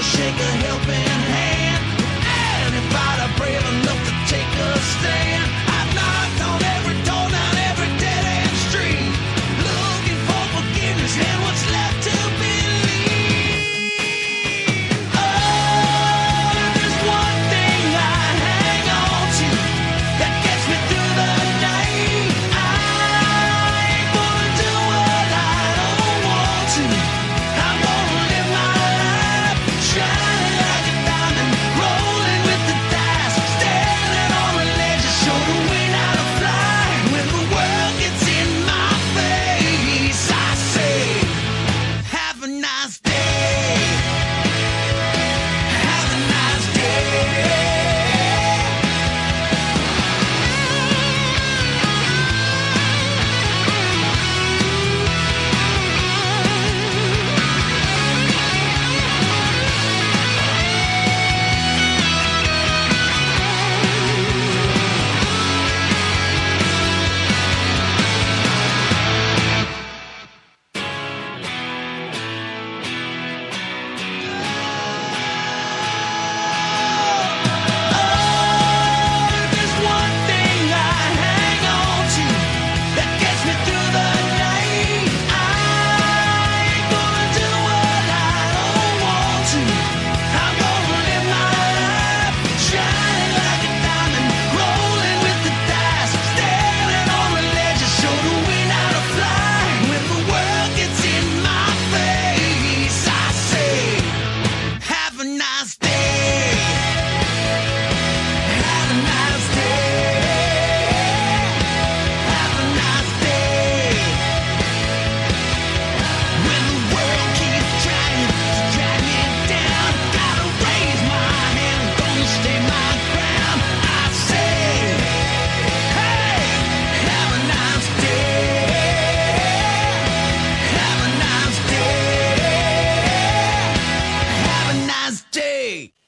to shake a helping hand. Anybody brave enough to take a stand? I've knocked on every door down every dead end street, looking for forgiveness and what's left to believe. Oh, there's one thing I hang on to that gets me through the night. I ain't gonna do what I don't want to. I'm gonna live my life shining like a diamond, rolling with the dice, standing on the ledge to show the wind how to fly. When the world gets in my face, I say, have a nice day.